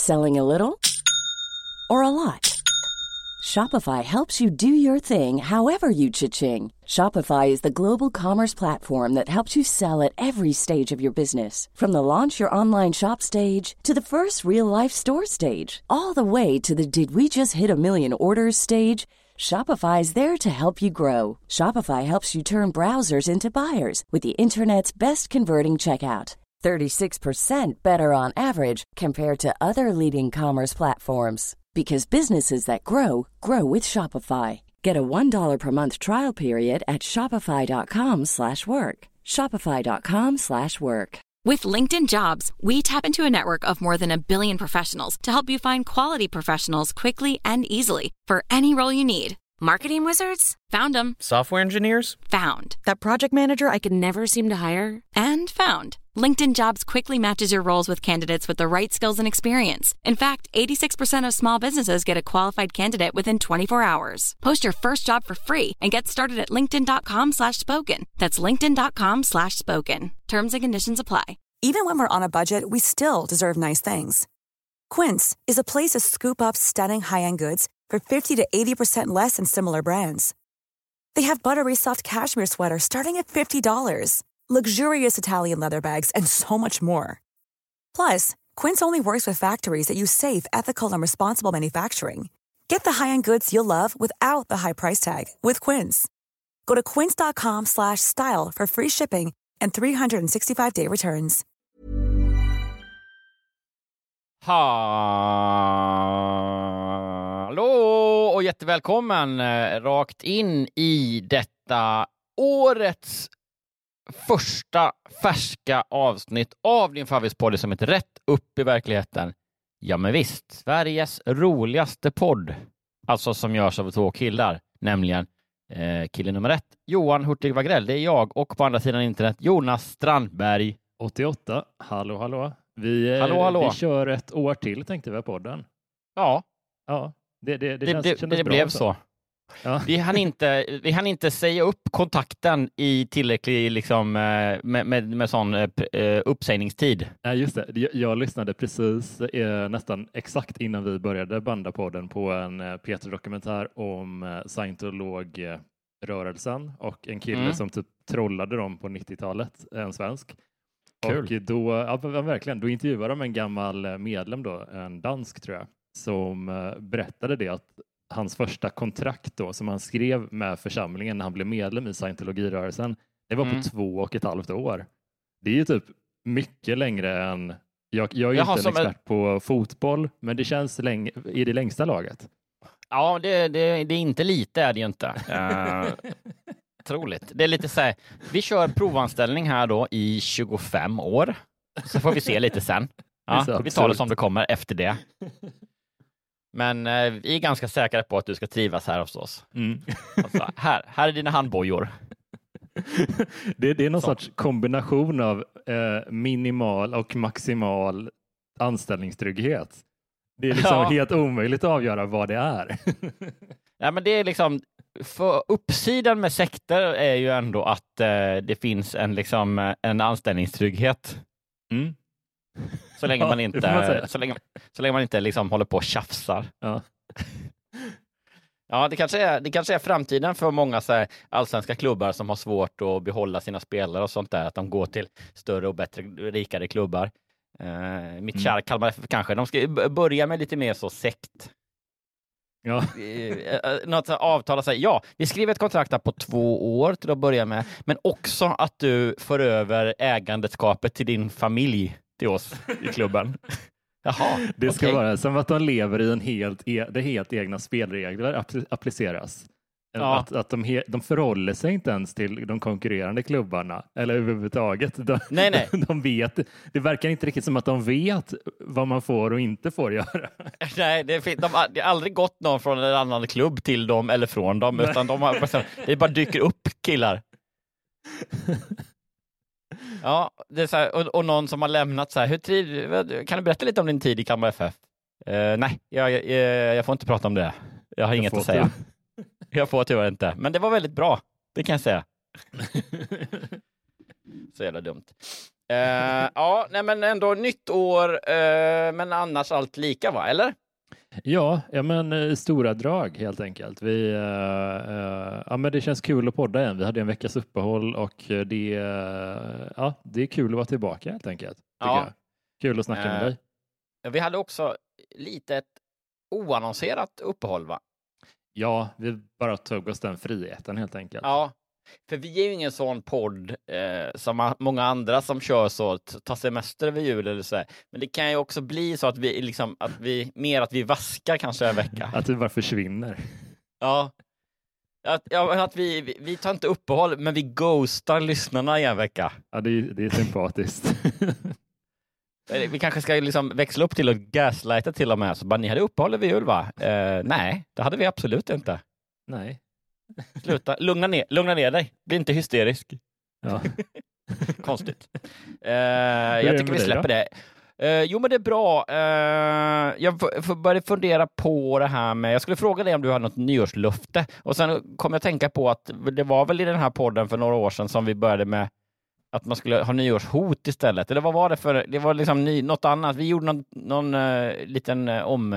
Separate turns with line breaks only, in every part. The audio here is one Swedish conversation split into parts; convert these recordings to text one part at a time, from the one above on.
Selling a little or a lot? Shopify helps you do your thing however you cha-ching. Shopify is the global commerce platform that helps you sell at every stage of your business. From the launch your online shop stage to the first real-life store stage, all the way to the did we just hit a million orders stage. Shopify is there to help you grow. Shopify helps you turn browsers into buyers with the internet's best converting checkout. 36% better on average compared to other leading commerce platforms. Because businesses that grow, grow with Shopify. Get a $1 per month trial period at shopify.com/work. Shopify.com/work.
With LinkedIn Jobs, we tap into a network of more than 1 billion professionals to help you find quality professionals quickly and easily for any role you need. Marketing wizards? Found them.
Software engineers?
Found. That project manager I could never seem to hire? And found. LinkedIn Jobs quickly matches your roles with candidates with the right skills and experience. In fact, 86% of small businesses get a qualified candidate within 24 hours. Post your first job for free and get started at linkedin.com/spoken. That's linkedin.com/spoken. Terms and conditions apply.
Even when we're on a budget, we still deserve nice things. Quince is a place to scoop up stunning high-end goods for 50 to 80% less than similar brands. They have buttery soft cashmere sweaters starting at $50, luxurious Italian leather bags, and so much more. Plus, Quince only works with factories that use safe, ethical, and responsible manufacturing. Get the high-end goods you'll love without the high price tag with Quince. Go to quince.com/style for free shipping and 365-day returns.
Hallå och jättevälkommen rakt in i detta årets första färska avsnitt av din favorispodd som heter Rätt upp i verkligheten. Ja men visst, Sveriges roligaste podd. Alltså som görs av 2 killar, nämligen kille nummer 1, Johan Hurtig Wagrell, det är jag, och på andra sidan internet Jonas Strandberg.
88, hallå. Vi kör ett år till, tänkte vi, podden.
Ja.
Ja, det kändes bra.
Det blev så.
Ja.
Vi hann inte säga upp kontakten i tillräcklig liksom, med sån uppsägningstid.
Nej, just det. Jag lyssnade precis nästan exakt innan vi började banda podden på en P3-dokumentär om scientologrörelsen och en kille som typ trollade dem på 90-talet, en svensk. Kul. Och då, verkligen, då intervjuade de en gammal medlem då, en dansk tror jag, som berättade det att hans första kontrakt då, som han skrev med församlingen när han blev medlem i scientologirörelsen, det var på 2,5 år. Det är ju typ mycket längre än... Jag är inte en expert på fotboll, men det känns i det längsta laget.
Ja, det är inte lite, är det ju inte. Troligt. Det är lite så här, vi kör provanställning här då i 25 år. Så får vi se lite sen. Ja, vi tar det som det kommer efter det. Men vi är ganska säkra på att du ska trivas här hos oss. Alltså, här är dina handbojor.
Det är någon sorts kombination av minimal och maximal anställningstrygghet. Det är liksom helt omöjligt att avgöra vad det är.
Ja, men det är liksom, för uppsidan med sekter är ju ändå att det finns en anställningstrygghet. Så länge man inte så länge man inte liksom håller på och tjafsar.
Ja.
Ja, det kanske är framtiden för många så här allsvenska klubbar som har svårt att behålla sina spelare och sånt där, att de går till större och bättre, rikare klubbar. Mitt kära Kalmar FF kanske. De ska börja med lite mer så sekt.
Ja.
Något avtal att säga, ja, vi skriver ett kontrakt på 2 år till att börja med, men också att du för över ägandeskapet till din familj till oss i klubben. Jaha,
det ska vara som att de lever i det helt egna spelregler appliceras. Ja. Att de förhåller sig inte ens till de konkurrerande klubbarna eller överhuvudtaget.
Nej.
De vet, det verkar inte riktigt som att de vet vad man får och inte får göra.
Nej, det har aldrig gått någon från en annan klubb till dem eller från dem, utan det bara dyker upp killar. Ja, det är så här, och någon som har lämnat så här, kan du berätta lite om din tid i Kalmar FF? Nej, jag får inte prata om det. Jag har inget att säga. Jag får tyvärr inte. Men det var väldigt bra, det kan jag säga. Så jävla dumt. Ja, nej, men ändå nytt år, men annars allt lika, va? Eller?
Ja, men stora drag helt enkelt. Men det känns kul att podda igen. Vi hade en veckas uppehåll och det är kul att vara tillbaka helt enkelt. Jag. Kul att snacka med dig.
Vi hade också lite ett oannonserat uppehåll, va?
Ja, vi bara tog oss den friheten helt enkelt.
Ja, för vi är ju ingen sån podd som många andra som kör så, ta semester över jul eller så. Men det kan ju också bli så att vi vaskar kanske en vecka.
Att vi bara försvinner.
Ja. Att vi tar inte uppehåll, men vi ghostar lyssnarna i en vecka.
Ja, det är sympatiskt.
Vi kanske ska liksom växla upp till och gaslighta till och med. Så bara, ni hade uppehåll över jul, va? Nej, det hade vi absolut inte.
Nej.
Sluta, lugna ner dig. Bli inte hysterisk.
Ja.
Konstigt. Jag tycker vi släpper det. Jo, men det är bra. Jag började fundera på det här med... Jag skulle fråga dig om du har något nyårslöfte. Och sen kom jag att tänka på att det var väl i den här podden för några år sedan som vi började med att man skulle ha nyårshot istället. Eller vad var det för... Det var liksom något annat. Vi gjorde någon liten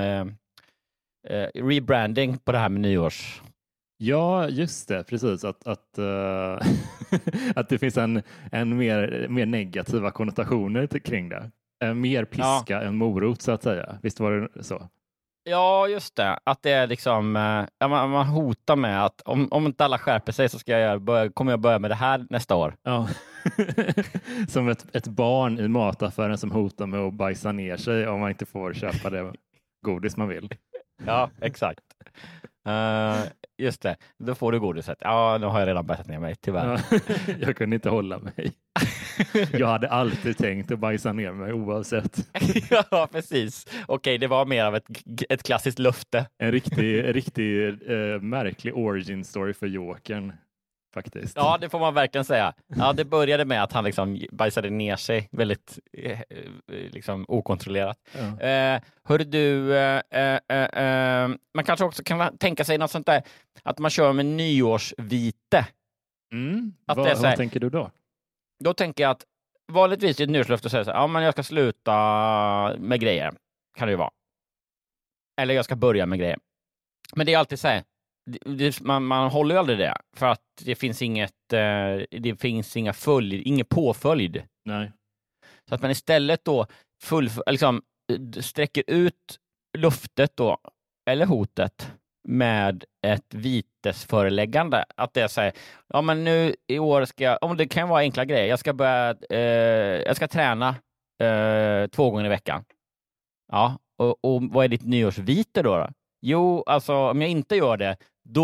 rebranding på det här med nyårs...
Ja, just det. Precis. Att det finns en mer negativa konnotationer kring det. Mer piska än morot, så att säga. Visst var det så?
Ja, just det. Att det är liksom... man hotar med att om inte alla skärper sig så kommer jag börja med det här nästa år.
Ja. Som ett barn i mataffären som hotar med att bajsa ner sig om man inte får köpa det godis man vill.
Ja, exakt. Just det, då får du godiset. Ja, nu har jag redan bajsat ner mig, tyvärr.
Ja, jag kunde inte hålla mig. Jag hade alltid tänkt att bajsa ner mig oavsett.
Ja, precis. Okej, det var mer av ett klassiskt löfte.
En riktig märklig origin story för Jokern, faktiskt.
Ja, det får man verkligen säga. Ja, det började med att han liksom bajsade ner sig väldigt liksom okontrollerat. Ja. Hörde du, man kanske också kan tänka sig något sånt där, att man kör med nyårsvite.
Vad tänker du då?
Då tänker jag att vanligtvis i ett nyårslöfte säger så här, ja, men jag ska sluta med grejer, kan det ju vara. Eller jag ska börja med grejer. Men det är alltid så här, man håller ju aldrig det, för att det finns ingen påföljd.
Nej.
Så att man istället då sträcker ut luftet då, eller hotet, med ett vitesföreläggande. Att det säger, ja, men nu i år det kan vara enkla grejer. Jag ska träna 2 gånger i veckan. Ja, och vad är ditt nyårsvite då? Jo, alltså om jag inte gör det,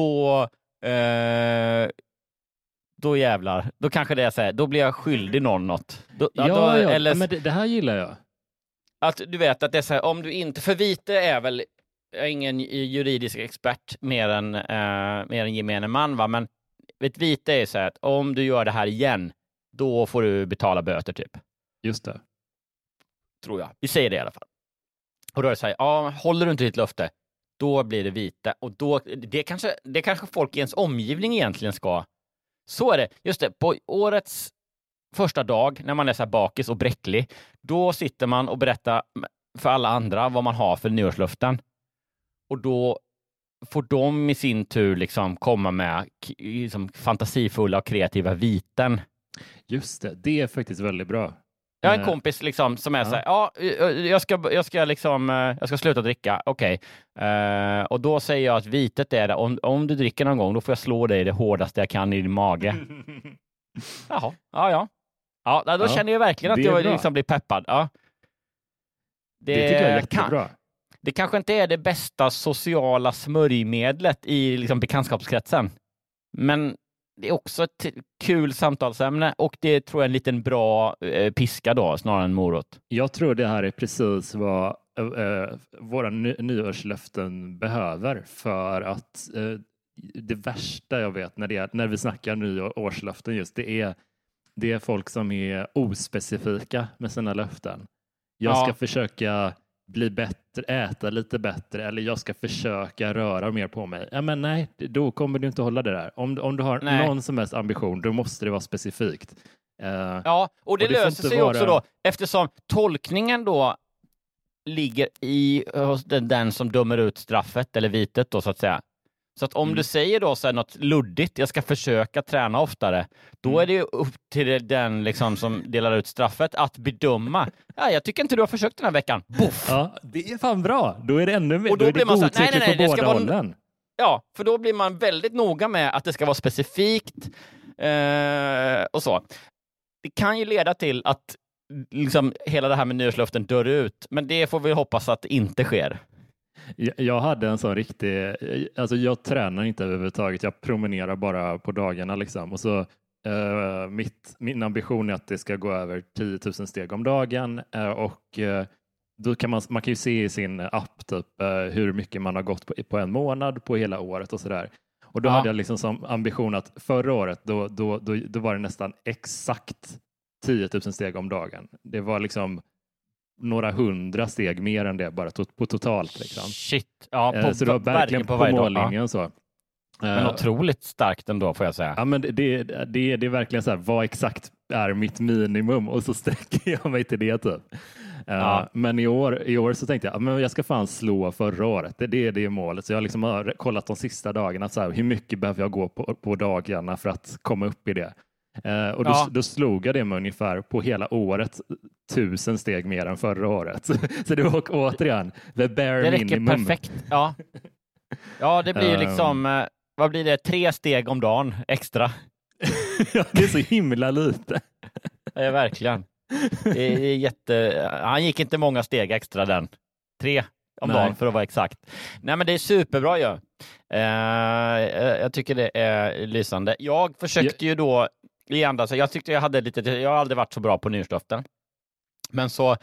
då jävlar. Då kanske det är så här, då blir jag skyldig någon något.
Men det här gillar jag.
Att du vet att det är så här, om du inte, för vite är väl, jag är ingen juridisk expert mer än gemene man, va? Men ett vite är så här att om du gör det här igen, då får du betala böter typ.
Just det.
Tror jag. Vi säger det i alla fall. Och då är det så här, ja, håller du inte ditt löfte, då blir det vite. Och då, det kanske folk i ens omgivning egentligen ska. Så är det. Just det, på årets första dag, när man är så här bakis och bräcklig, då sitter man och berättar för alla andra vad man har för nyårslöften. Och då får de i sin tur liksom komma med liksom fantasifulla och kreativa viten. Just
det, det är faktiskt väldigt bra.
Jag har en kompis liksom som är så här, jag ska sluta dricka, okej. Och då säger jag att vitet är det, om du dricker någon gång, då får jag slå dig det hårdaste jag kan i din mage. Jaha, ja. Ja, då känner jag verkligen att jag liksom blir peppad. Ja.
Det tycker jag är jättebra.
Det kanske inte är det bästa sociala smörjmedlet i liksom bekantskapskretsen. Men det är också ett kul samtalsämne, och det tror jag är en liten bra piska då, snarare än morot.
Jag tror det här är precis vad våra nyårslöften behöver, för att det värsta jag vet när vi snackar nyårslöften just, det är folk som är ospecifika med sina löften. Jag ska försöka bli bättre, äta lite bättre, eller jag ska försöka röra mer på mig. Ja, men nej, då kommer du inte hålla det där. Om du har någon som helst ambition, då måste det vara specifikt.
Ja, och det löser sig också då, eftersom tolkningen då ligger hos den som dömer ut straffet eller vitet då, så att säga. Så att om du säger då så här något luddigt, jag ska försöka träna oftare, då är det ju upp till den liksom som delar ut straffet att bedöma. Ja, jag tycker inte du har försökt den här veckan. Boff!
Ja, det är fan bra. Då är det ännu mer.
Och då blir man så här, nej,
på båda hållen.
Ja, för då blir man väldigt noga med att det ska vara specifikt och så. Det kan ju leda till att liksom hela det här med nyårslöften dör ut, men det får vi hoppas att det inte sker.
Jag hade en sån riktig, alltså jag tränar inte överhuvudtaget, jag promenerar bara på dagarna liksom. Och så min ambition är att det ska gå över 10 000 steg om dagen och då kan man kan ju se i sin app typ hur mycket man har gått på en månad, på hela året och sådär. Och då hade jag liksom som ambition att förra året då var det nästan exakt 10 000 steg om dagen. Det var liksom några 100 steg mer än det bara på totalt liksom.
Shit. Ja,
så det var verkligen på mållinjen så.
Men otroligt starkt ändå, får jag säga.
Ja, men det är verkligen så här, vad exakt är mitt minimum? Och så sträcker jag mig till det typ. Men i år så tänkte jag, men jag ska fan slå förra året. Det är det målet. Så jag liksom har kollat de sista dagarna, så här, hur mycket behöver jag gå på dagarna för att komma upp i det? Och då slog jag det med ungefär på hela året 1000 steg mer än förra året. Så det var återigen the bare minimum.
Det räcker perfekt. Ja, det blir ju liksom, vad blir det? 3 steg om dagen extra.
Ja, det är så himla lite.
Ja, verkligen. Det är han gick inte många steg extra den. 3 om dagen för att vara exakt. Nej, men det är superbra ju. Jag tycker det är lysande. Jag försökte ju då igen, så jag tyckte jag har aldrig varit så bra på nyårslöften. Men så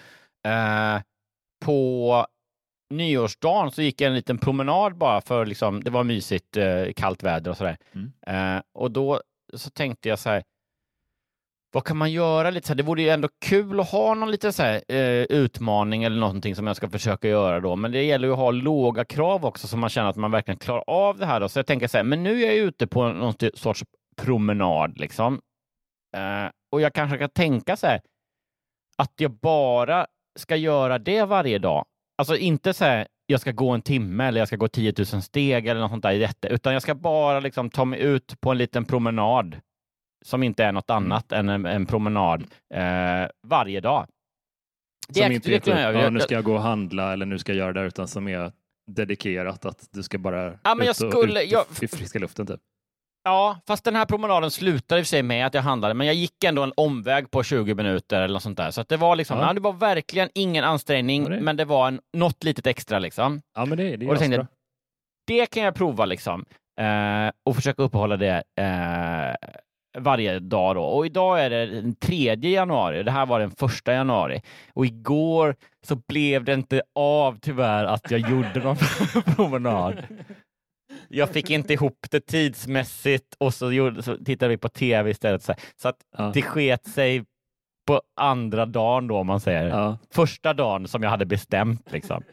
på nyårsdagen så gick jag en liten promenad bara för liksom, det var mysigt, kallt väder och sådär. Och då så tänkte jag så här, vad kan man göra lite så här? Det vore ju ändå kul att ha någon liten så här, utmaning eller någonting som jag ska försöka göra då. Men det gäller ju att ha låga krav också så man känner att man verkligen klarar av det här då. Så jag tänker så här, men nu är jag ute på någon sorts promenad liksom. Och jag kanske kan tänka så här att jag bara ska göra det varje dag. Alltså inte så här, jag ska gå en timme eller jag ska gå 10 000 steg eller något sånt där i detta. Utan jag ska bara liksom ta mig ut på en liten promenad som inte är något annat än en promenad varje dag.
Som inte är typ, nu ska jag gå och handla eller nu ska jag göra det, utan som är dedikerat att du ska bara ut i friska luften typ.
Ja, fast den här promenaden slutade i sig med att jag handlade, men jag gick ändå en omväg på 20 minuter eller något sånt där. Så att det var liksom, det var verkligen ingen ansträngning, men det var något litet extra liksom.
Ja, men det
och tänkte, det kan jag prova liksom. Och försöka uppehålla det varje dag då. Och idag är det den 3 januari. Det här var den 1 januari. Och igår så blev det inte av tyvärr att jag gjorde någon promenad. Jag fick inte ihop det tidsmässigt och så tittade vi på tv istället. Så att det sket sig på andra dagen då, om man säger. Ja. Första dagen som jag hade bestämt liksom.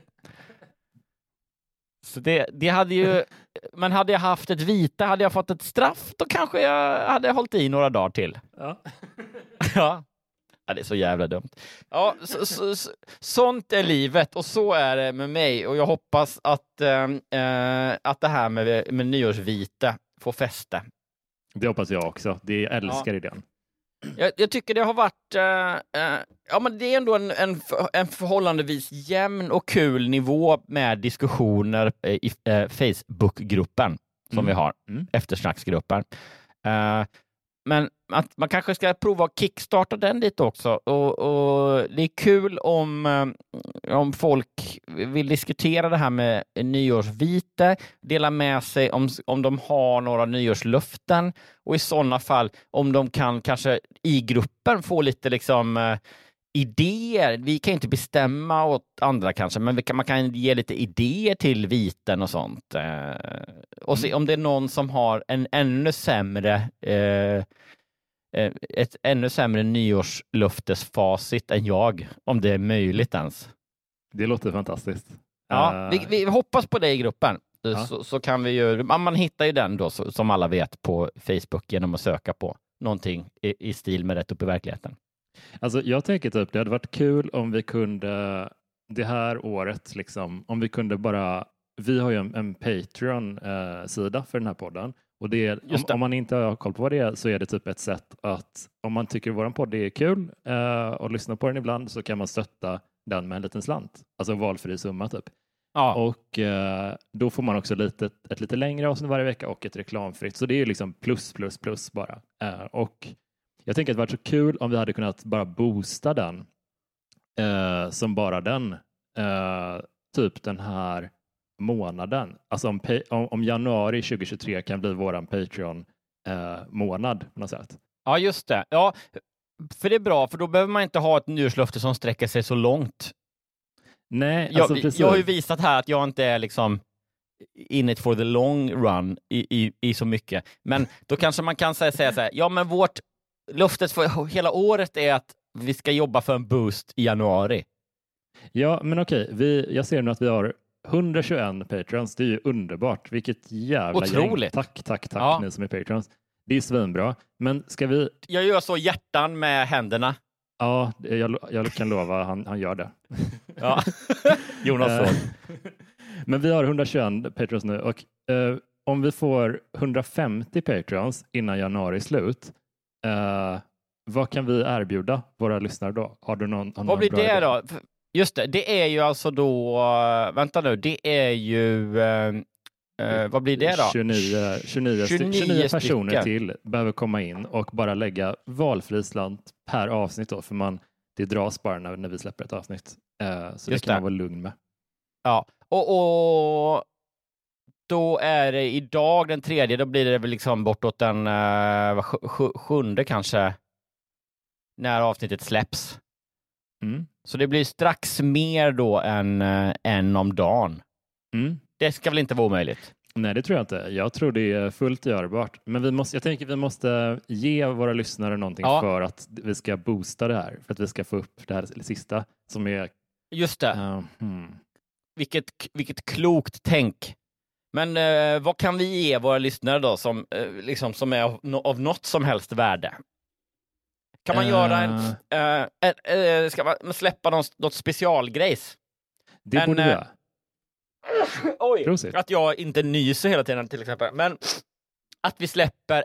Så det hade ju, men hade jag haft ett vita, hade jag fått ett straff, då kanske jag hade hållit i några dagar till. Ja. Ja, det är så jävla dumt. Ja, sånt är livet och så är det med mig. Och jag hoppas att det här med nyårsvita får fäste.
Det hoppas jag också. Det älskar idén.
Jag tycker det har varit men det är ändå en förhållandevis jämn och kul nivå med diskussioner i Facebook-gruppen som vi har, eftersnacksgruppen. Men att man kanske ska prova att kickstarta den lite också. Och det är kul om folk vill diskutera det här med nyårsvite, dela med sig om de har några nyårslöften, och i sådana fall om de kan kanske i gruppen få lite liksom idéer. Vi kan inte bestämma åt andra kanske, men man kan ge lite idéer till viten och sånt. Och se om det är någon som har en ännu sämre ett ännu sämre nyårslöftesfacit än jag, om det är möjligt ens.
Det låter fantastiskt.
Ja, vi hoppas på det i gruppen. Så kan vi ju, man hittar ju den då som alla vet på Facebook genom att söka på någonting i stil med Rätt upp i verkligheten.
Alltså jag tänker typ, det hade varit kul om vi kunde det här året liksom, om vi kunde bara, vi har ju en Patreon-sida för den här podden. Och det är, om man inte har koll på vad det är, så är det typ ett sätt att om man tycker våran podd är kul och lyssnar på den ibland, så kan man stötta den med en liten slant. Alltså valfri summa typ.
Ja.
Och då får man också ett lite längre avsnitt varje vecka och ett reklamfritt. Så det är liksom plus bara. Och jag tänker att det var så kul om vi hade kunnat bara boosta den som bara den typ den här månaden. Alltså om januari 2023 kan bli våran Patreon månad på något sätt.
Ja, just det. Ja, för det är bra, för då behöver man inte ha ett nyårslöfte som sträcker sig så långt.
Nej,
jag har ju visat här att jag inte är liksom in it for the long run i så mycket. Men då kanske man kan säga så här, ja men vårt löftet för hela året är att vi ska jobba för en boost i januari.
Ja, men okej. Jag ser nu att vi har 121 Patrons. Det är ju underbart. Vilket jävla
otroligt
gäng. Tack ni som är Patrons. Det är svinbra. Men ska vi...
Jag gör så hjärtan med händerna.
Ja, jag kan lova han gör det.
Ja, Jonas så.
Men vi har 121 Patrons nu och om vi får 150 Patrons innan januari slut, vad kan vi erbjuda våra lyssnare då? Har du någon
vad blir det idé då? Just det är ju alltså då, vänta nu, det är ju, vad blir det då?
29 personer till behöver komma in och bara lägga valfri slant per avsnitt då, för det dras bara när vi släpper ett avsnitt. Så det kan man vara lugn med.
Ja, och då är det idag den 3, då blir det väl liksom bortåt den 7 kanske, när avsnittet släpps.
Mm.
Så det blir strax mer då än en om dagen.
Mm.
Det ska väl inte vara omöjligt?
Nej, det tror jag inte. Jag tror det är fullt görbart. Men jag tänker vi måste ge våra lyssnare någonting för att vi ska boosta det här. För att vi ska få upp det här sista som är...
Just det. Vilket klokt tänk. Men vad kan vi ge våra lyssnare då som är av något som helst värde? Kan man göra ska man släppa något specialgrejs?
Det borde vi göra.
Oj,
Prosit.
att jag inte nyser hela tiden till exempel. Men att vi släpper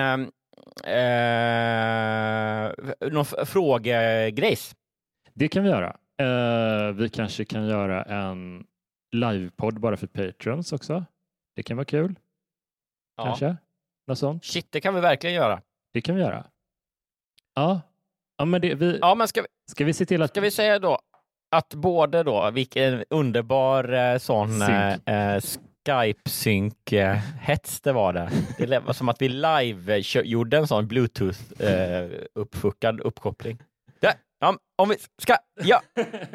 någon frågegrejs.
Det kan vi göra. Vi kanske kan göra en livepodd bara för Patrons också. Det kan vara kul.
Ja.
Kanske. Något sånt.
Shit, det kan vi verkligen göra.
Det kan vi göra. Ja. Ja, men
men
ska vi se till att...
Ska vi säga då att både då, vilken underbar sån Skype-sync-hets det var där. Det var som att vi live gjorde en sån Bluetooth-uppfuckad uppkoppling. Ja, om vi ska... Ja.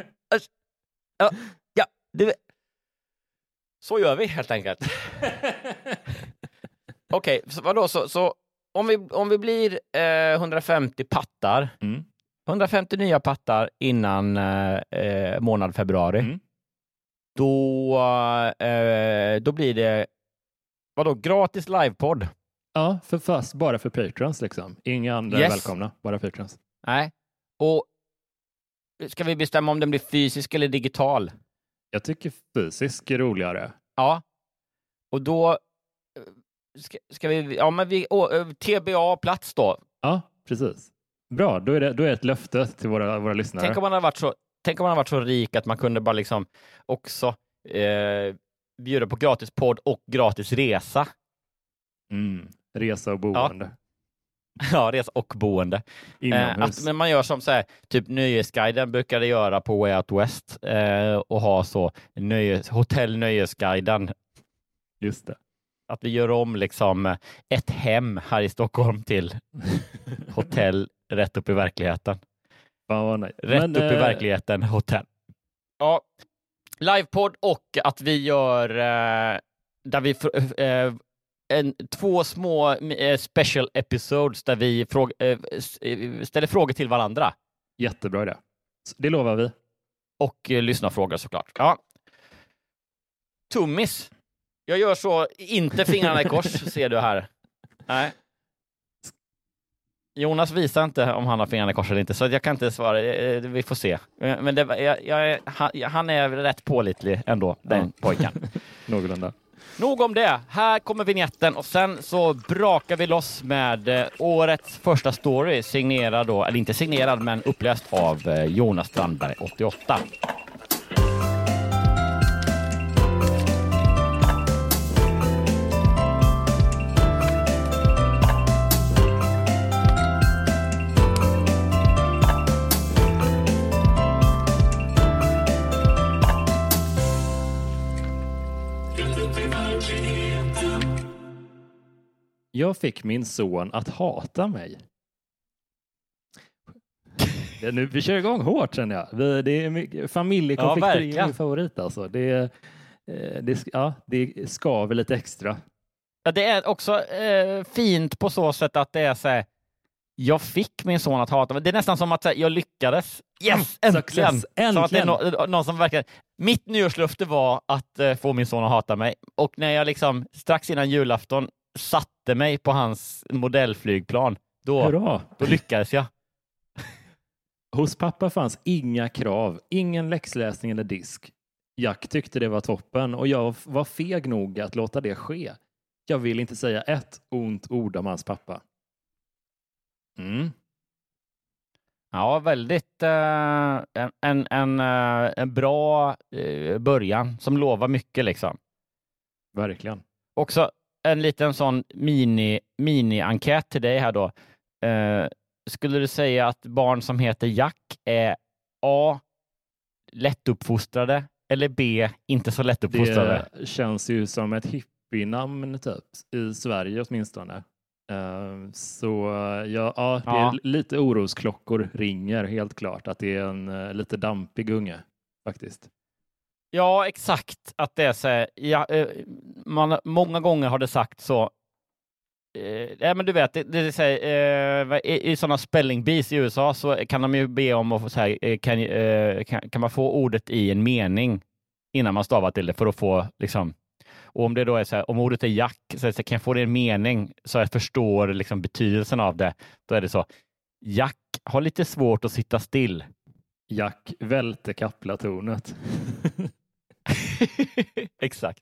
Så gör vi helt enkelt. Okej, så vadå? Så om vi blir 150 pattar, 150 nya pattar innan månad februari, då blir det gratis livepodd.
Ja, fast bara för Patrons liksom. Inga andra välkomna, bara Patrons.
Nej, och ska vi bestämma om den blir fysisk eller digital?
Jag tycker fysisk är roligare.
Ja, och då ska vi, TBA-plats då.
Ja, precis. Bra, då är det ett löfte till våra lyssnare.
Tänk om man har varit så rik att man kunde bara liksom också bjuda på gratis podd och gratis resa.
Resa och boende.
Ja, resa och boende. Men man gör som så här, typ Nöjesguiden brukade göra på Way Out West och ha så Hotell Nöjesguiden.
Just det.
Att vi gör om liksom ett hem här i Stockholm till hotell rätt upp i verkligheten. Rätt upp i verkligheten, hotell. Ja, livepodd och att vi gör där vi två små special episodes där vi ställer frågor till varandra.
Jättebra idé. Det lovar vi.
Och lyssna frågor såklart. Ja. Tummis. Jag gör så, inte fingrarna i kors, ser du här. Nej. Jonas visar inte om han har fingrarna kors eller inte, så jag kan inte svara. Vi får se. Men han är rätt pålitlig ändå, den pojken.
Någorlunda.
Nog om det. Här kommer vignetten och sen så brakar vi loss med årets första story, signerad då, eller inte signerad men uppläst av Jonas Strandberg 88.
Jag fick min son att hata mig. Vi kör igång hårt, känner jag. Det är familjekonflikter är min favorit. Alltså. Det skaver lite extra.
Ja, det är också fint på så sätt att det är så här, jag fick min son att hata mig. Det är nästan som att här, jag lyckades. Yes, äntligen! Så att det är någon som verkligen... Mitt nyårslöfte var att få min son att hata mig. Och när jag liksom strax innan julafton satte mig på hans modellflygplan, då lyckades jag.
Hos pappa fanns inga krav, ingen läxläsning eller disk. Jack tyckte det var toppen och jag var feg nog att låta det ske. Jag vill inte säga ett ont ord om hans pappa.
Ja, väldigt en bra början som lovar mycket liksom.
Verkligen.
Också en liten sån mini-enkät till dig här då. Skulle du säga att barn som heter Jack är A, lättuppfostrade eller B, inte så lättuppfostrade?
Det känns ju som ett hippienamn typ, i Sverige åtminstone. Så det är lite orosklockor ringer helt klart att det är en lite dampig unge faktiskt.
Ja, exakt. Att det är så här, många gånger har det sagt så. Men du vet, det är så här, i sådana spelling bees i USA så kan de ju be om att få så här, kan man få ordet i en mening innan man stavar till det för att få liksom. Och om det då är så här, om ordet är Jack så kan jag få det i en mening så jag förstår liksom betydelsen av det. Då är det så. Jack har lite svårt att sitta still.
Jack välte kaplatornet.
Exakt.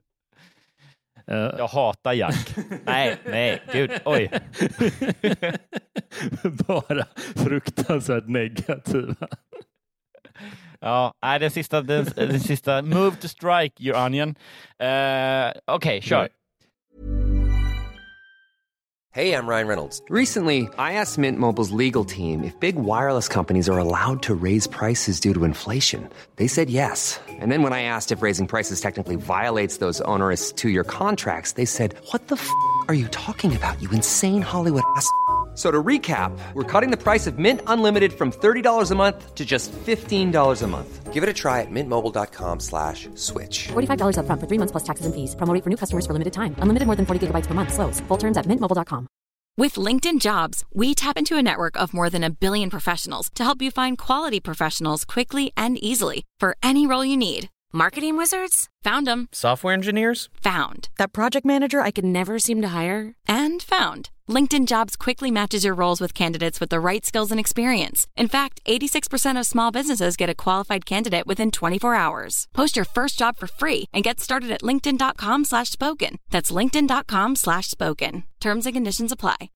Jag hatar Jack. nej, gud, oj.
Bara fruktansvärt negativa.
Ja, den sista move to strike, your onion. Okay, sure.
Hey, I'm Ryan Reynolds. Recently, I asked Mint Mobile's legal team if big wireless companies are allowed to raise prices due to inflation. They said yes. And then when I asked if raising prices technically violates those onerous 2-year contracts, they said, "What the f*** are you talking about, you insane Hollywood ass?" So to recap, we're cutting the price of Mint Unlimited from $30 a month to just $15 a month. Give it a try at mintmobile.com/switch.
$45 up front for 3 months plus taxes and fees. Promo rate for new customers for limited time. Unlimited more than 40 gigabytes per month slows. Full terms at mintmobile.com.
With LinkedIn Jobs, we tap into a network of more than 1 billion professionals to help you find quality professionals quickly and easily for any role you need.
Marketing wizards?
Found them.
Software engineers?
Found.
That project manager I could never seem to hire?
And found. LinkedIn Jobs quickly matches your roles with candidates with the right skills and experience. In fact, 86% of small businesses get a qualified candidate within 24 hours. Post your first job for free and get started at linkedin.com/spoken. That's linkedin.com/spoken. Terms and conditions apply.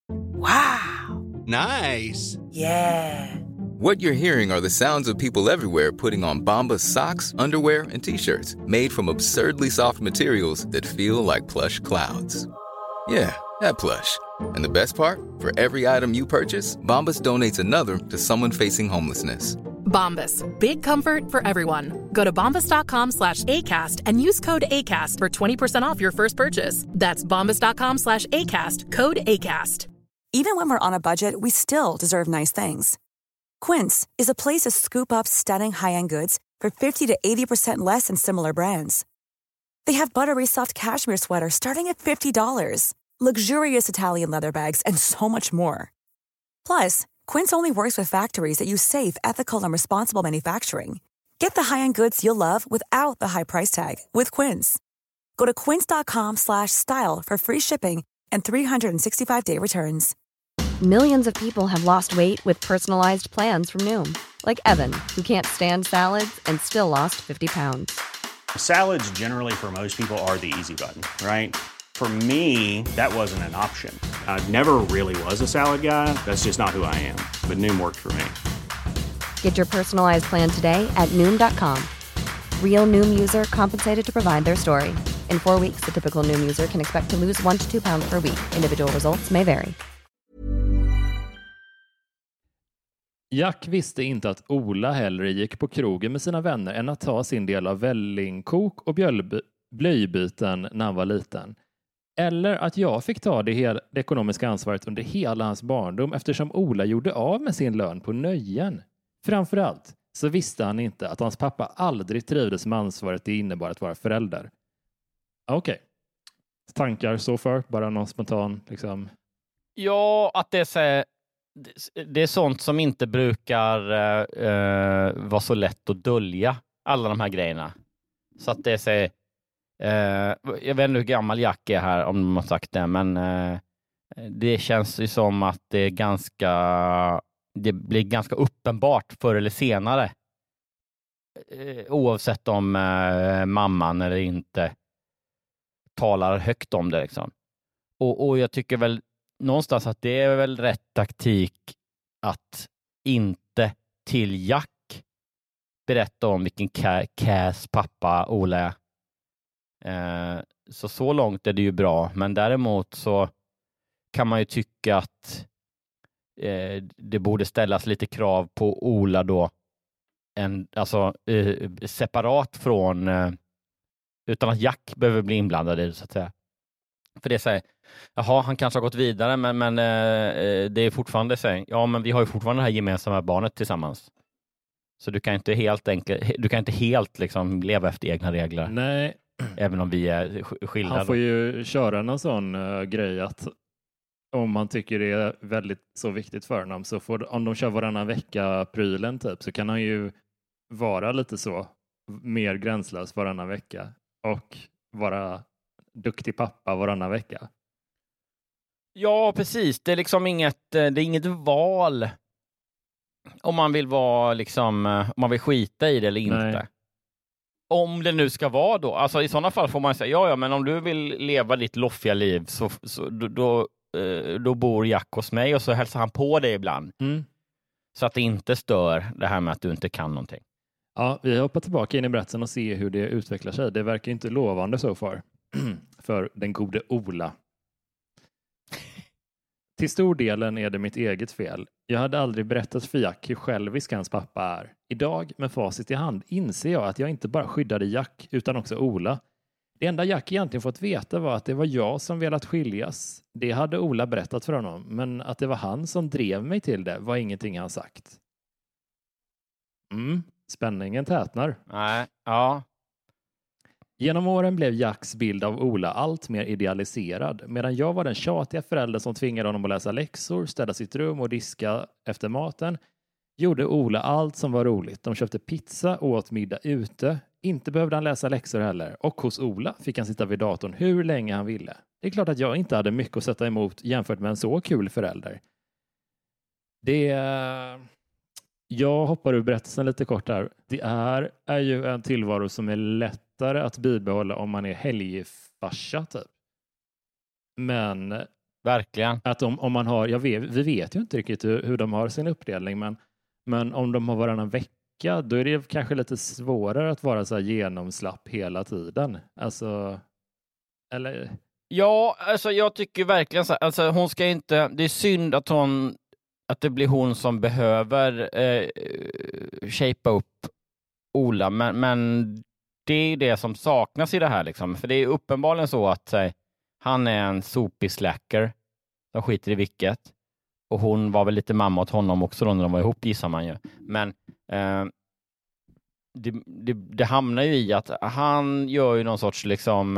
Wow.
Nice.
Yeah.
What you're hearing are the sounds of people everywhere putting on Bombas socks, underwear, and T-shirts made from absurdly soft materials that feel like plush clouds. Yeah, that plush. And the best part? For every item you purchase, Bombas donates another to someone facing homelessness.
Bombas. Big comfort for everyone. Go to bombas.com/ACAST and use code ACAST for 20% off your first purchase. That's bombas.com/ACAST. Code ACAST.
Even when we're on a budget, we still deserve nice things. Quince is a place to scoop up stunning high-end goods for 50 to 80% less than similar brands. They have buttery soft cashmere sweaters starting at $50, luxurious Italian leather bags, and so much more. Plus, Quince only works with factories that use safe, ethical, and responsible manufacturing. Get the high-end goods you'll love without the high price tag with Quince. Go to quince.com/style for free shipping and 365-day returns.
Millions of people have lost weight with personalized plans from Noom. Like Evan, who can't stand salads and still lost 50 pounds.
Salads generally for most people are the easy button, right? For me, that wasn't an option. I never really was a salad guy. That's just not who I am. But Noom worked for me.
Get your personalized plan today at Noom.com. Real Noom user compensated to provide their story. In 4 weeks, the typical Noom user can expect to lose 1 to 2 pounds per week. Individual results may vary.
Jack visste inte att Ola hellre gick på krogen med sina vänner än att ta sin del av vällingkok och blöjbyten när han var liten. Eller att jag fick ta det ekonomiska ansvaret under hela hans barndom eftersom Ola gjorde av med sin lön på nöjen. Framförallt så visste han inte att hans pappa aldrig trivdes med ansvaret det innebar att vara förälder. Okej. Tankar så för? Bara någon spontan liksom...
Ja, att det är sånt som inte brukar vara så lätt att dölja, alla de här grejerna. Så att det är jag vet inte hur gammal Jack är här, om de har sagt det, men det känns ju som att det blir ganska uppenbart förr eller senare, oavsett om mamman eller inte talar högt om det liksom. Och jag tycker väl någonstans att det är väl rätt taktik att inte till Jack berätta om vilken käs pappa Ola är. Så långt är det ju bra, men däremot så kan man ju tycka att det borde ställas lite krav på Ola då, separat från, utan att Jack behöver bli inblandad i det, så att säga. För det säger, jaha, han kanske har gått vidare, men det är fortfarande så, ja, men vi har ju fortfarande det här gemensamma barnet tillsammans. Så du kan inte helt liksom leva efter egna regler.
Nej.
Även om vi är skilda.
Han får ju köra någon sån grej att om man tycker det är väldigt så viktigt för honom, så om de kör varannan vecka prylen typ, så kan han ju vara lite så mer gränslös varannan vecka och vara duktig pappa varannan vecka.
Ja, precis. Det är liksom inget val om man vill vara liksom, om man vill skita i det eller inte.
Nej.
Om det nu ska vara då. Alltså i sådana fall får man säga, ja, men om du vill leva ditt loffiga liv så då bor Jack hos mig och så hälsar han på dig ibland.
Mm.
Så att det inte stör det här med att du inte kan någonting.
Ja, vi hoppar tillbaka in i berättelsen och ser hur det utvecklar sig. Det verkar inte lovande så far för den gode Ola. Till stor delen är det mitt eget fel. Jag hade aldrig berättat för Jack hur självisk hans pappa är. Idag, med facit i hand, inser jag att jag inte bara skyddade Jack utan också Ola. Det enda Jack egentligen fått veta var att det var jag som velat skiljas. Det hade Ola berättat för honom, men att det var han som drev mig till det var ingenting han sagt. Spänningen tätnar.
Nej, ja.
Genom åren blev Jacks bild av Ola allt mer idealiserad, medan jag var den tjatiga föräldern som tvingade honom att läsa läxor, städa sitt rum och diska efter maten. Gjorde Ola allt som var roligt. De köpte pizza och åt middag ute. Inte behövde han läsa läxor heller. Och hos Ola fick han sitta vid datorn hur länge han ville. Det är klart att jag inte hade mycket att sätta emot jämfört med en så kul förälder. Jag hoppar ur berättelsen lite kort här. Det är ju en tillvaro som är lättare att bibehålla om man är helgfarsa typ. Men
verkligen.
Att om man har, vi vet ju inte riktigt hur de har sin uppdelning, men om de har varannan vecka, då är det kanske lite svårare att vara så här genomslapp hela tiden. Alltså, eller?
Ja, alltså jag tycker verkligen så här, alltså hon ska inte, det är synd att det blir hon som behöver shapea upp Ola, men det är det som saknas i det här liksom. För det är uppenbarligen så att han är en sopig slacker. De skiter i vilket. Och hon var väl lite mamma åt honom också då när de var ihop, gissar man ju. Men det hamnar ju i att han gör ju någon sorts liksom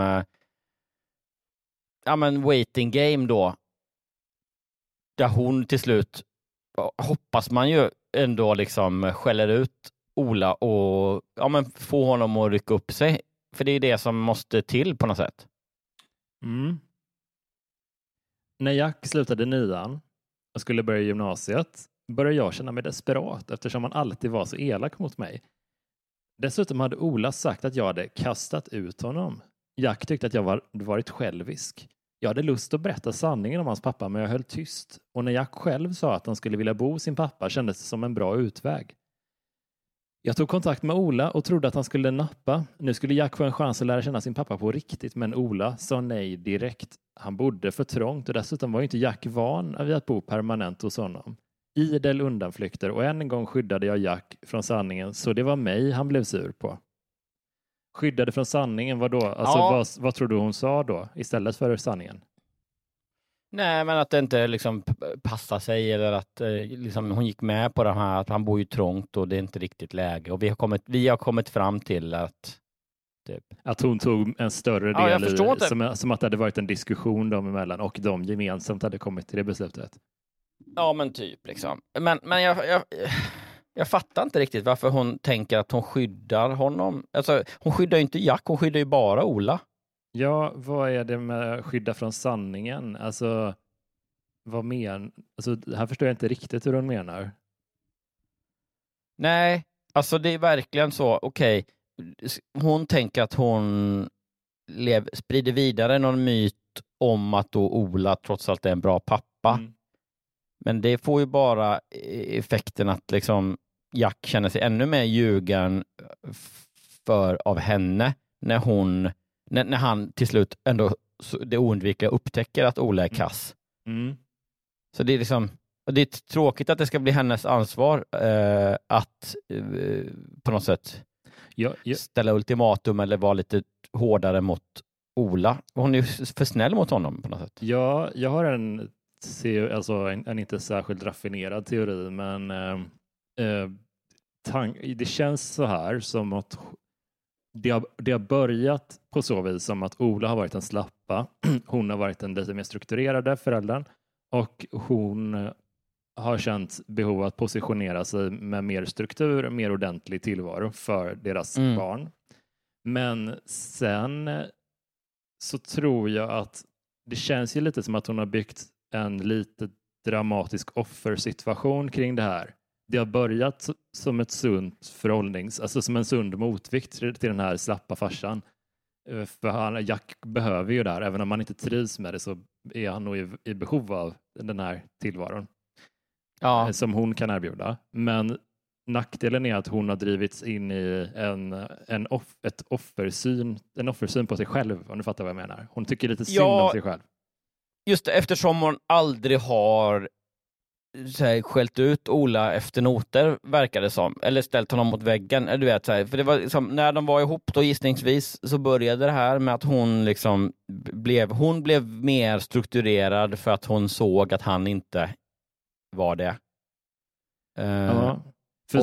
waiting game då. Där hon till slut, hoppas man ju ändå liksom skäller ut Ola och få honom att rycka upp sig. För det är det som måste till på något sätt.
När Jack slutade 9:an jag skulle börja gymnasiet började jag känna mig desperat eftersom han alltid var så elak mot mig. Dessutom hade Ola sagt att jag hade kastat ut honom. Jack tyckte att jag varit självisk. Jag hade lust att berätta sanningen om hans pappa, men jag höll tyst. Och när Jack själv sa att han skulle vilja bo hos sin pappa kändes det som en bra utväg. Jag tog kontakt med Ola och trodde att han skulle nappa. Nu skulle Jack få en chans att lära känna sin pappa på riktigt, men Ola sa nej direkt. Han bodde för trångt och dessutom var inte Jack van vid att bo permanent hos honom. Idel undanflykter och än en gång skyddade jag Jack från sanningen, så det var mig han blev sur på. Skyddade från sanningen, vad då? Alltså, vad tror du hon sa då istället för sanningen?
Nej, men att det inte liksom passar sig eller att liksom, hon gick med på det här att han bor ju trångt och det är inte riktigt läge. Och vi har kommit fram till att
att hon tog en större del i, som att det hade varit en diskussion dem emellan och de gemensamt hade kommit till det beslutet.
Ja, men typ liksom. Men jag fattar inte riktigt varför hon tänker att hon skyddar honom. Alltså, hon skyddar ju inte Jack, hon skyddar ju bara Ola.
Ja, vad är det med skydda från sanningen? Alltså, vad menar... Alltså, här förstår jag inte riktigt hur hon menar.
Nej, alltså det är verkligen så. Okej, hon tänker att hon sprider vidare någon myt om att då Ola trots allt är en bra pappa. Mm. Men det får ju bara effekten att liksom Jack känner sig ännu mer ljugen av henne när han till slut ändå det oundvikliga upptäcker att Ola är kass. Mm. Så det är liksom, och det är tråkigt att det ska bli hennes ansvar att på något sätt ställa ultimatum eller vara lite hårdare mot Ola. Hon är ju för snäll mot honom på något sätt.
Ja, jag har en inte särskilt raffinerad teori, men det känns så här som att det har börjat på så vis som att Ola har varit en slappa, hon har varit en lite mer strukturerade föräldern och hon har känt behov av att positionera sig med mer struktur, mer ordentlig tillvaro för deras barn. Men sen så tror jag att det känns ju lite som att hon har byggt en lite dramatisk offersituation kring det här. Det har börjat som ett sunt alltså som en sund motvikt till den här slappa farsan. För Jack behöver ju där, även om man inte trivs med det så är han nog i behov av den här tillvaron. Ja. Som hon kan erbjuda. Men nackdelen är att hon har drivits in i en offersyn på sig själv, om du fattar vad jag menar. Hon tycker lite synd om sig själv.
Just eftersom hon aldrig har skällt ut Ola efter noter, verkar det som. Eller ställt honom mot väggen. Du vet, för det var liksom, när de var ihop då gissningsvis så började det här med att hon liksom blev mer strukturerad för att hon såg att han inte var det.
Ja. För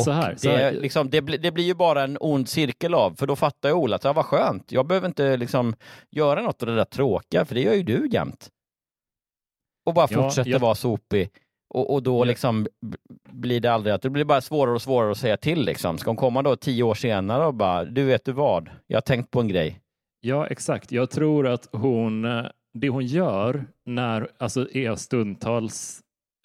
det blir ju bara en ond cirkel av, för då fattar jag Ola att det var skönt. Jag behöver inte liksom göra något av det där tråkiga, för det gör ju du jämt. Och bara fortsätter vara sopig. Och då liksom blir det aldrig att det blir bara svårare och svårare att säga till liksom. Ska hon komma då 10 år senare och bara, du vad? Jag har tänkt på en grej.
Ja, exakt. Jag tror att det hon gör är stundtals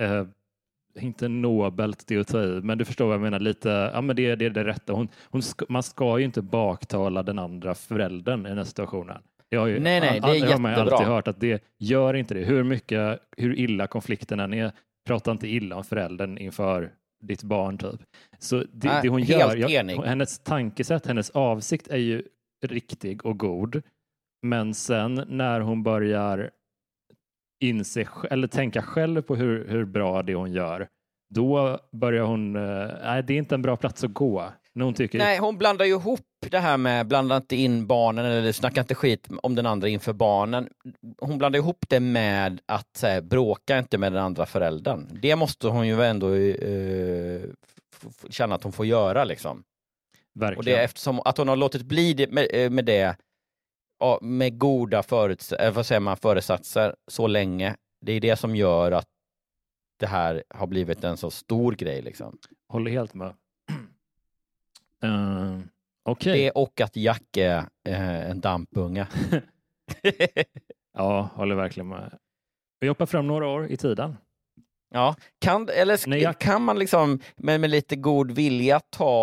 inte nobelt det att ta i, men du förstår vad jag menar lite, ja men det är det rätta. Man ska ju inte baktala den andra föräldern i den här situationen.
Nej, det är jättebra.
Har man alltid hört att det gör inte det. Hur illa konflikten än är, prata inte illa om föräldern inför ditt barn typ. Så det hon gör, hennes tankesätt, hennes avsikt är ju riktig och god, men sen när hon börjar inse eller tänka själv på hur bra det hon gör, då börjar hon det är inte en bra plats att gå.
Hon blandar ju ihop det här med blanda inte in barnen eller snacka inte skit om den andra inför barnen. Hon blandar ihop det med att bråka inte med den andra föräldern. Det måste hon ju ändå känna att hon får göra liksom.
Verkligen.
Och det är eftersom att hon har låtit bli det med det med goda föresatser så länge. Det är det som gör att det här har blivit en så stor grej liksom.
Håller helt med. Okay.
Det och att Jack är en dampunga.
Ja, håller verkligen med. Vi hoppar fram några år i tiden.
Ja, kan man liksom med lite god vilja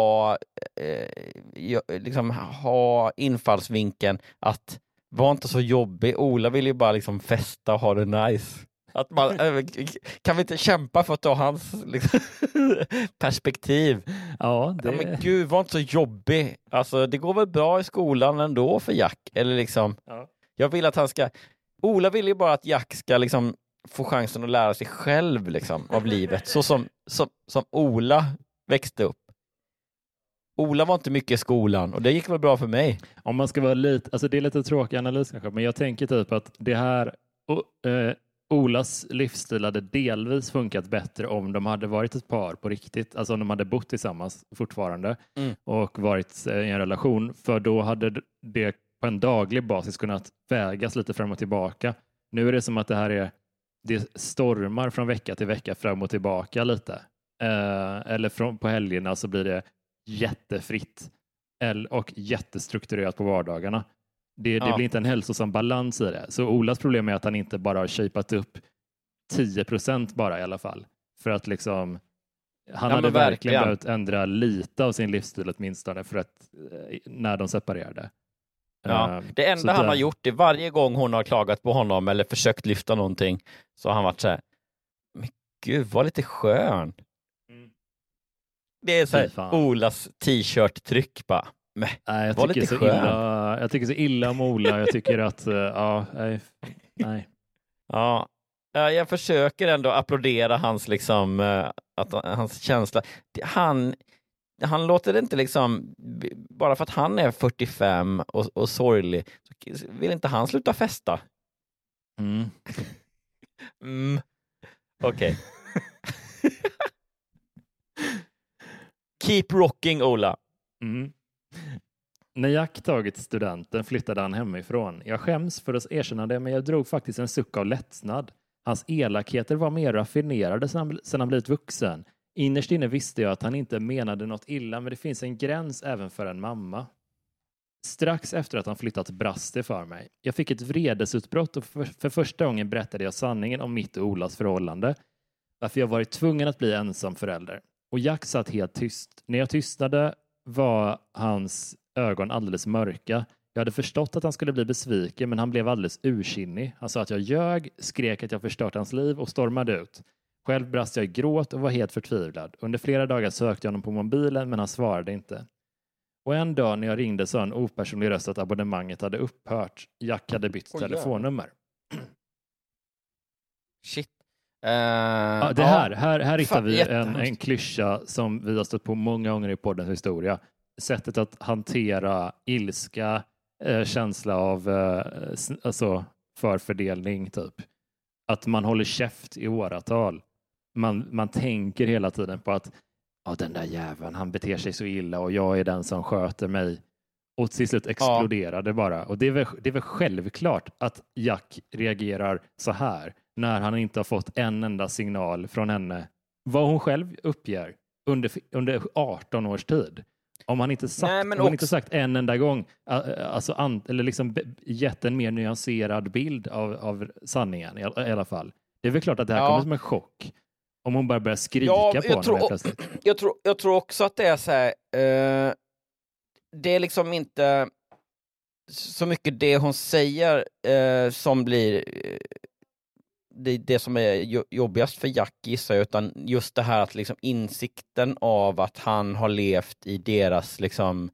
liksom ha infallsvinkeln att var inte så jobbig. Ola vill ju bara liksom festa och ha det nice. Att man, kan vi inte kämpa för att ta hans liksom, perspektiv?
Ja,
men gud, var inte så jobbig. Alltså, det går väl bra i skolan ändå för Jack. Eller liksom, jag vill att Ola vill ju bara att Jack ska liksom få chansen att lära sig själv liksom, av livet. Så som Ola växte upp. Ola var inte mycket i skolan och det gick väl bra för mig.
Om man ska vara lite, alltså det är lite tråkig analys kanske, men jag tänker typ att det här Olas livsstil hade delvis funkat bättre om de hade varit ett par på riktigt, alltså om de hade bott tillsammans fortfarande och varit i en relation, för då hade det på en daglig basis kunnat vägas lite fram och tillbaka. Nu är det som att det stormar från vecka till vecka fram och tillbaka lite. Eller på helgerna så blir det jättefritt och jättestrukturerat på vardagarna. Det blir inte en hälsosam balans i det. Så Olas problem är att han inte bara har shapat upp 10% bara i alla fall. För att liksom han hade verkligen behövt ändra lite av sin livsstil åtminstone för att när de separerade.
Ja, det enda han har gjort är varje gång hon har klagat på honom eller försökt lyfta någonting så har han varit så här, men gud, var lite skön. Det är så här, Olas t-shirt-tryck bara.
Nej, jag tycker så illa om Ola. Jag tycker att nej.
Ja, jag försöker ändå applådera hans liksom hans känsla. Han låter det inte liksom, bara för att han är 45 och sorglig så vill inte han sluta festa. Okej. Keep rocking, Ola.
När Jack tagit studenten flyttade han hemifrån. Jag skäms för att erkänna det, men jag drog faktiskt en suck av lättnad. Hans elakheter var mer raffinerade sedan han blivit vuxen. Innerst inne visste jag att han inte menade något illa, men det finns en gräns även för en mamma. Strax efter att han flyttat brast det för mig. Jag fick ett vredesutbrott och för första gången berättade jag sanningen om mitt och Olas förhållande. Varför jag varit tvungen att bli ensam förälder. Och Jack satt helt tyst. När jag tystnade var hans ögon alldeles mörka. Jag hade förstått att han skulle bli besviken, men han blev alldeles ursinnig. Han sa att jag ljög, skrek att jag förstört hans liv och stormade ut. Själv brast jag i gråt och var helt förtvivlad. Under flera dagar sökte jag honom på mobilen, men han svarade inte. Och en dag när jag ringde sa en opersonlig röst att abonnemanget hade upphört. Jack hade bytt telefonnummer.
Shit.
Här hittar vi en klyscha som vi har stött på många gånger i poddens historia. Sättet att hantera ilska, känsla av alltså förfördelning typ. Att man håller käft i åratal. Man tänker hela tiden på att den där jäveln, han beter sig så illa och jag är den som sköter mig. Och till slut exploderade bara. Och det är väl självklart att Jack reagerar så här när han inte har fått en enda signal från henne. Vad hon själv uppger under 18 års tid. Om han inte sagt en enda gång eller liksom gett en mer nyanserad bild av sanningen i alla fall. Det är väl klart att det här kommer som en chock. Om hon bara börjar skrika på honom plötsligt.
Jag tror också att det är så här, det är liksom inte så mycket det hon säger som blir det som är jobbigast för Jack, gissar jag, utan just det här att liksom insikten av att han har levt i deras liksom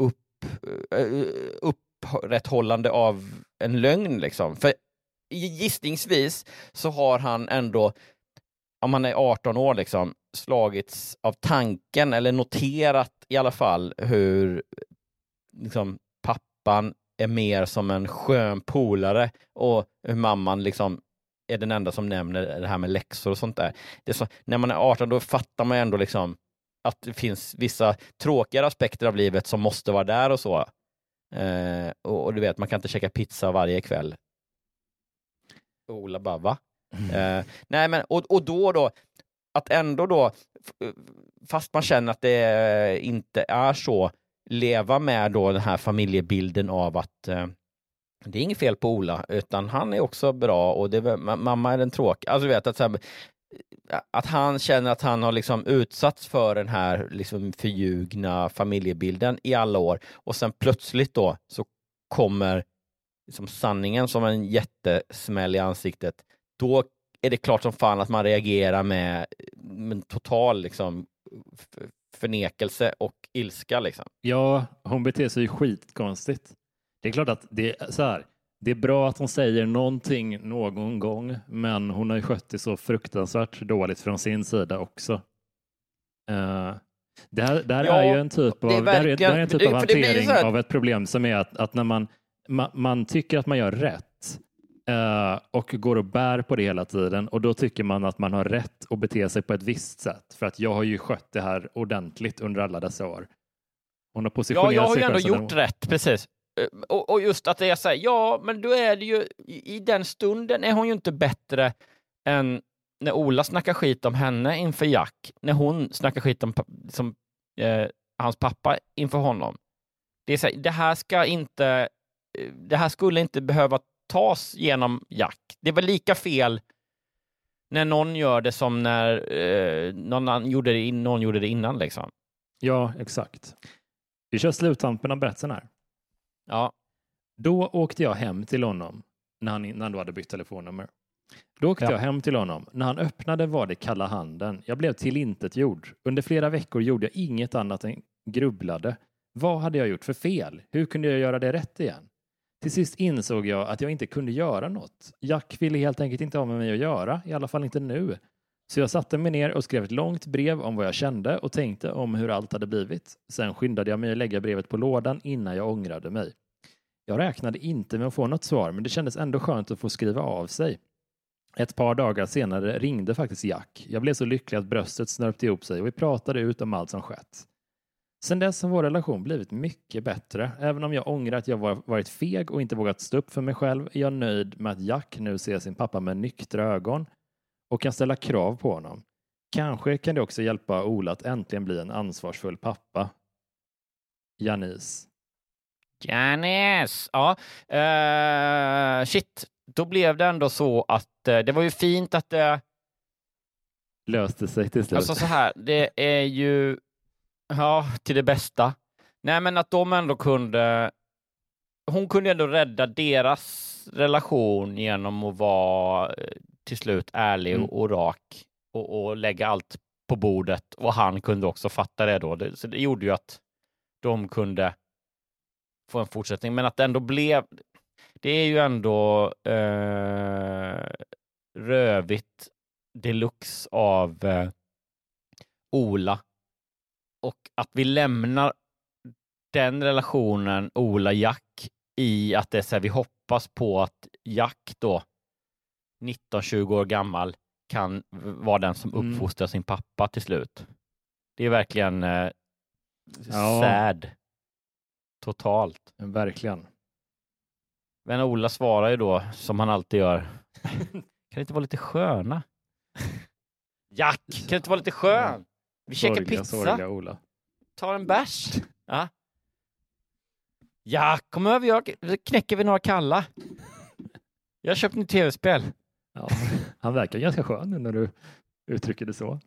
upprätthållande av en lögn liksom. För gissningsvis så har han ändå, om han är 18 år liksom, slagits av tanken eller noterat i alla fall hur liksom pappan är mer som en skön polare och hur mamman liksom är den enda som nämner det här med läxor och sånt där. Det är så, när man är 18 då fattar man ändå liksom att det finns vissa tråkiga aspekter av livet som måste vara där och så. Och du vet, man kan inte käka pizza varje kväll. Ola bara, va? Nej, men och då att ändå då, fast man känner att det inte är så, leva med då den här familjebilden av att det är inget fel på Ola, utan han är också bra och mamma är den tråkiga. Alltså du vet att så här, att han känner att han har liksom utsatts för den här liksom förljugna familjebilden i alla år, och sen plötsligt då så kommer liksom sanningen som en jättesmäll i ansiktet. Då är det klart som fan att man reagerar med total liksom förnekelse och ilska liksom.
Ja, hon beter sig skitkonstigt. Det är klart att det är så här. Det är bra att hon säger någonting någon gång, men hon har ju skött det så fruktansvärt dåligt från sin sida också. Det här är ju en typ av, hantering av ett problem som är att när man tycker att man gör rätt och går och bär på det hela tiden, och då tycker man att man har rätt att bete sig på ett visst sätt, för att jag har ju skött det här ordentligt under alla dessa år. Hon har positionerat
jag har
sig
ju ändå gjort rätt, precis. Och just att det är så här, ja, men då är det ju i den stunden är hon ju inte bättre än när Ola snackar skit om henne inför Jack, när hon snackar skit om hans pappa inför honom. Det är så här, det här skulle inte behöva tas genom Jack. Det var lika fel när någon gör det som när någon gjorde det innan liksom.
Ja, exakt. Vi kör sluttampen av berättelsen här.
Ja.
Då åkte jag hem till honom när han då hade bytt telefonnummer. Då åkte jag hem till honom. När han öppnade var det kalla handen. Jag blev tillintetgjord. Under flera veckor gjorde jag inget annat än grubblade. Vad hade jag gjort för fel? Hur kunde jag göra det rätt igen? Till sist insåg jag att jag inte kunde göra något. Jack ville helt enkelt inte ha med mig att göra. I alla fall inte nu. Så jag satte mig ner och skrev ett långt brev om vad jag kände och tänkte om hur allt hade blivit. Sen skyndade jag mig att lägga brevet på lådan innan jag ångrade mig. Jag räknade inte med att få något svar, men det kändes ändå skönt att få skriva av sig. Ett par dagar senare ringde faktiskt Jack. Jag blev så lycklig att bröstet snörpte ihop sig och vi pratade ut om allt som skett. Sen dess har vår relation blivit mycket bättre. Även om jag ångrar att jag varit feg och inte vågat stå upp för mig själv, är jag nöjd med att Jack nu ser sin pappa med nyktra ögon och kan ställa krav på honom. Kanske kan det också hjälpa Ola att äntligen bli en ansvarsfull pappa. Janice.
Ja. Shit. Då blev det ändå så att det var ju fint att det
löste sig till slut.
Alltså så här, det är ju till det bästa. Nej, men att de ändå hon kunde ändå rädda deras relation genom att vara till slut ärlig och rak och lägga allt på bordet, och han kunde också fatta det då. Så det gjorde ju att de kunde få en fortsättning, men att det ändå blev, det är ju ändå rövigt deluxe av Ola, och att vi lämnar den relationen Ola-Jack i att det är så här, vi hoppas på att Jack då 19-20 år gammal kan vara den som uppfostrar sin pappa till slut. Det är verkligen sad. Totalt.
Verkligen.
Men Ola svarar ju då, som han alltid gör. Kan det inte vara lite sköna? Jack, kan det inte vara lite skön? Vi käkar pizza.
Sorgliga Ola.
Tar en bärs. Ja, kom över, knäcker vi några kalla. Jag har köpt en tv-spel.
Ja, han verkar ganska skön nu när du uttrycker det så.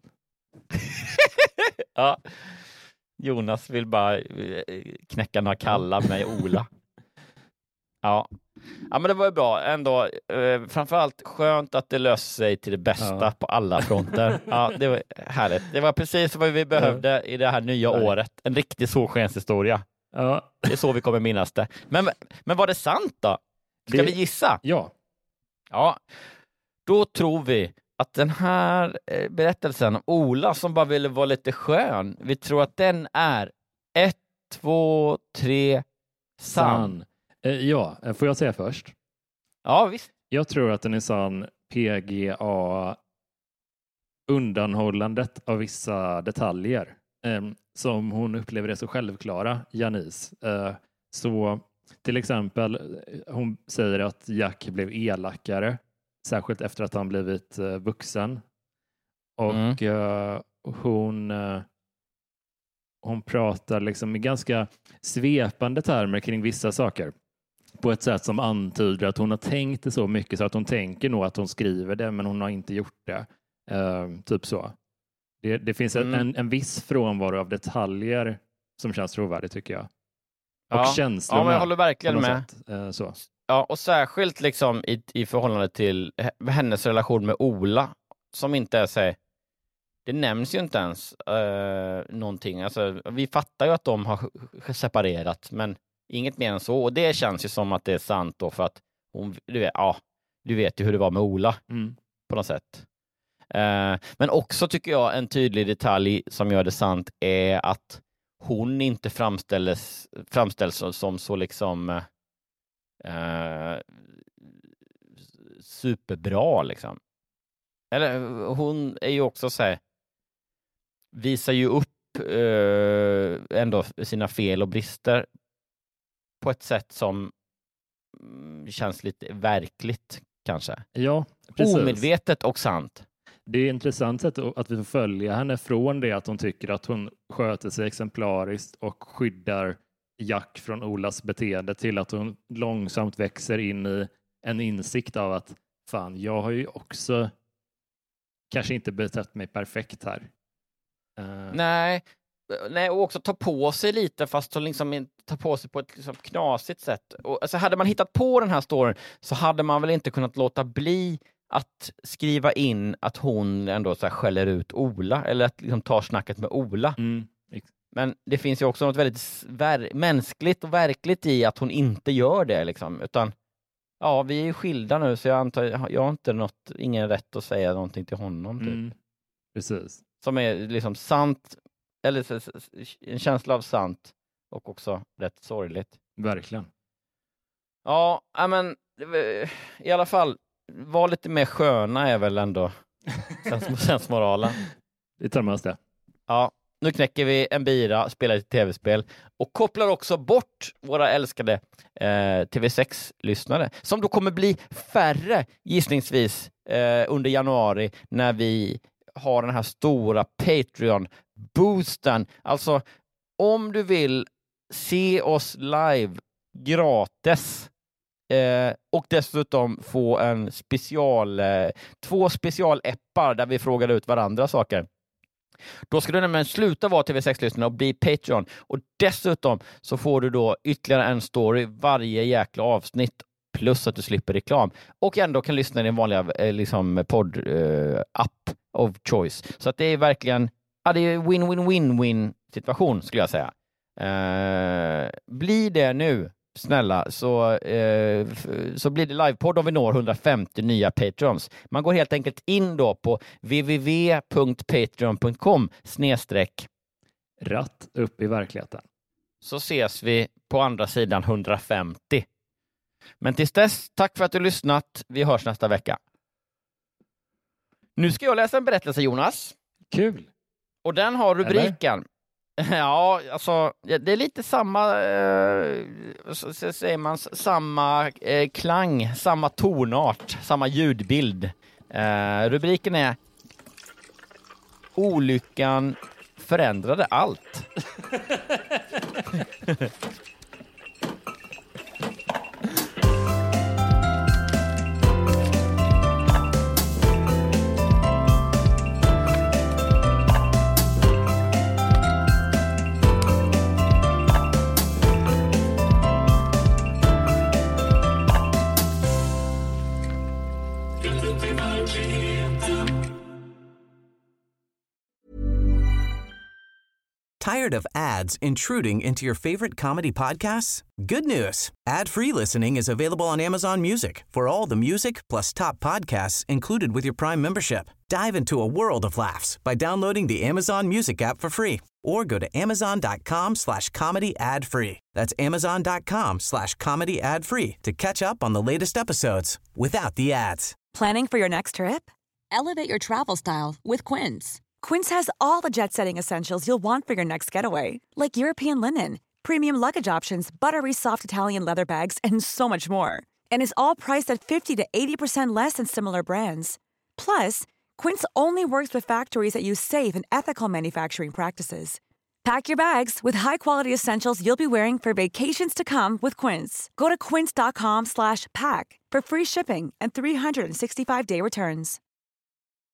Ja. Jonas vill bara knäcka några kalla med Ola. Ja, men det var ju bra ändå. Framförallt skönt att det löste sig till det bästa på alla fronter. Ja, det var härligt. Det var precis vad vi behövde i det här nya året. En riktig solskenshistoria.
Ja.
Det är så vi kommer minnas det. Men var det sant då? Ska vi gissa?
Ja.
Ja, då tror vi att den här berättelsen om Ola som bara ville vara lite skön, vi tror att den är 1, 2, 3 sann.
Ja, får jag säga först?
Ja, visst.
Jag tror att den är sann PGA undanhållandet av vissa detaljer som hon upplever det så självklara, Janice. Så till exempel, hon säger att Jack blev elakare, särskilt efter att han blivit vuxen. Och hon pratar liksom i ganska svepande termer kring vissa saker. På ett sätt som antyder att hon har tänkt det så mycket så att hon tänker nog att hon skriver det, men hon har inte gjort det. Typ så. Det finns en viss frånvaro av detaljer som känns trovärdigt, tycker jag. Och känslorna.
Ja, men jag håller verkligen med.
Så.
Ja, och särskilt liksom i förhållande till hennes relation med Ola, som inte är så. Det nämns ju inte ens någonting. Alltså, vi fattar ju att de har separerat, men inget mer än så. Och det känns ju som att det är sant då, för att hon, du vet ju hur det var med Ola på något sätt. Men också tycker jag en tydlig detalj som gör det sant är att hon inte framställs som så liksom superbra liksom. Eller hon är ju också så här, visar ju upp ändå sina fel och brister på ett sätt som känns lite verkligt kanske.
Ja, precis.
Omedvetet och sant.
Det är intressant sätt att vi får följa henne från det att hon tycker att hon sköter sig exemplariskt och skyddar Jack från Olas beteende till att hon långsamt växer in i en insikt av att fan, jag har ju också kanske inte betett mig perfekt här.
Nej, och också ta på sig lite, fast liksom ta på sig på ett liksom knasigt sätt. Och, alltså, hade man hittat på den här storyn så hade man väl inte kunnat låta bli att skriva in att hon ändå så här skäller ut Ola, eller att liksom ta snacket med Ola. Men det finns ju också något väldigt mänskligt och verkligt i att hon inte gör det liksom, utan ja, vi är ju skilda nu, så jag antar jag har inte ingen rätt att säga någonting till honom typ.
Precis.
Som är liksom sant, eller en känsla av sant och också rätt sorgligt.
Verkligen.
Ja, men i alla fall var lite mer sköna är väl ändå sensmoralen.
Det tar med oss det.
Ja, nu knäcker vi en bira, spelar ett tv-spel och kopplar också bort våra älskade TV6-lyssnare som då kommer bli färre gissningsvis under januari när vi har den här stora Patreon-boosten. Alltså, om du vill se oss live gratis och dessutom få en två specialeppar där vi frågar ut varandra saker. Då ska du nämligen sluta vara TV6-lyssnare och bli Patreon. Och dessutom så får du då ytterligare en story varje jäkla avsnitt, plus att du slipper reklam. Och ändå kan lyssna i din vanliga podd-app of choice. Så att det är verkligen det är win-win-win-win situation skulle jag säga. Bli det nu, snälla, så blir det livepodd om vi når 150 nya Patrons. Man går helt enkelt in då på www.patreon.com/ratt
upp i verkligheten.
Så ses vi på andra sidan 150. Men tills dess, tack för att du lyssnat. Vi hörs nästa vecka. Nu ska jag läsa en berättelse, Jonas.
Kul.
Och den har rubriken. Ja, alltså det är lite samma så säger man, samma klang, samma tonart, samma ljudbild. Rubriken är Olyckan förändrade allt.
Tired of ads intruding into your favorite comedy podcasts? Good news. Ad-free listening is available on Amazon Music for all the music plus top podcasts included with your Prime membership. Dive into a world of laughs by downloading the Amazon Music app for free or go to amazon.com/comedy ad-free. That's amazon.com/comedy ad-free to catch up on the latest episodes without the ads.
Planning for your next trip?
Elevate your travel style with Quince.
Quince has all the jet-setting essentials you'll want for your next getaway, like European linen, premium luggage options, buttery soft Italian leather bags, and so much more. And is all priced at 50 to 80% less than similar brands. Plus, Quince only works with factories that use safe and ethical manufacturing practices. Pack your bags with high-quality essentials you'll be wearing for vacations to come with Quince. Go to quince.com/pack for free shipping and 365-day returns.